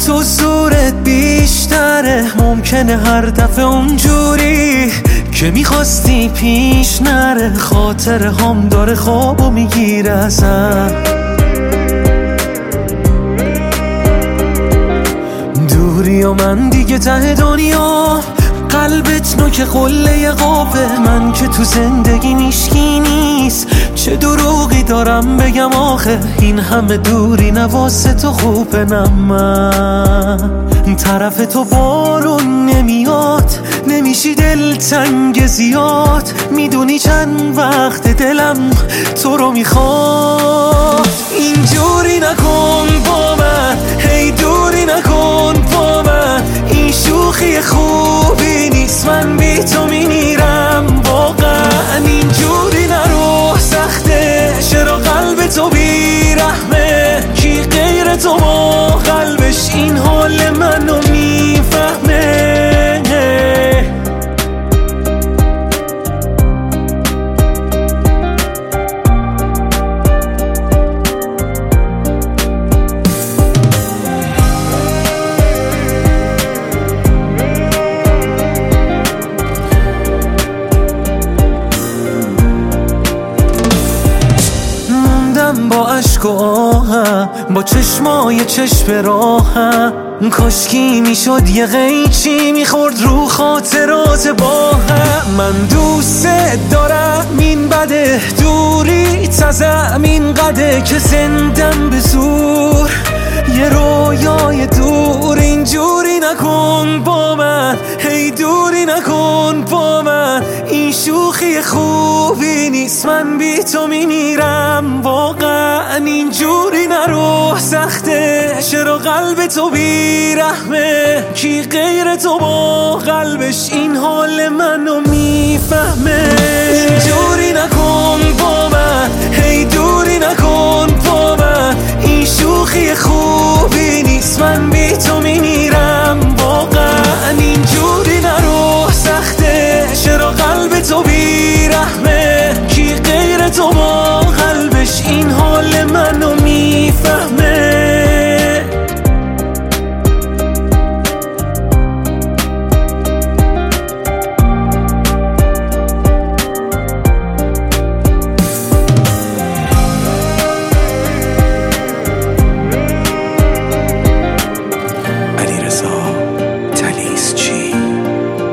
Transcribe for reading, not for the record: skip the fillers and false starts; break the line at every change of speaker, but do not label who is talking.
تو زورت بیشتره، ممکنه هر دفعه اونجوری که میخواستی پیش نره. خاطر هم داره خوابو میگیره ازم، دوری و من دیگه ته دنیا. قلبت نوک قله قابه، من که تو زندگی میشکی نیست. چه دروغی دارم بگم آخه، این همه دوری نواسه تو خوبه. نه من طرف تو بارون نمیاد، نمیشی دلتنگ زیاد. میدونی چند وقت دلم تو رو میخواد. اینجوری نکن با من، هی دوری نکن با من. این شوخی خوبی نیست، من بی تو میمیرم واقعا. اینجوری نرو، سخته چرا قلب تو بیرحمه. کی غیر تو با قلبش این حال منو میفهمه. با عشق و آهم، با چشمای چشم راهم. کاشکی میشد یه قیچی میخورد رو خاطرات با هم. من دوست دارم این بده، دوری تزم این قده که زندم به زور یه رویای دور. اینجوری نکن با من، هی دوری نکن با من. این شوخی خوبی نیست، من بی تو میمیرم واقعا. اینجوری نرو، سخته چرا قلب تو بیرحمه. کی غیر تو با قلبش این حال منو میفهمه. اینجوری نکن با من، هی دوری نکن با من. این شوخی خوبی نیست، من بی تو میمیرم.